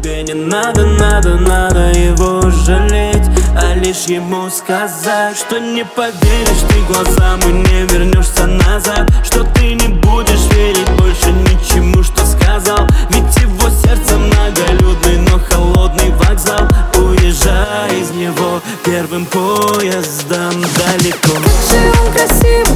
тебе не надо, надо его жалеть, а лишь ему сказать, что не поверишь ты глазам и не вернешься назад, что ты не будешь верить больше ничему, что сказал. Ведь его сердце многолюдный, но холодный вокзал. Уезжай из него первым поездом далеко. Как же он красив,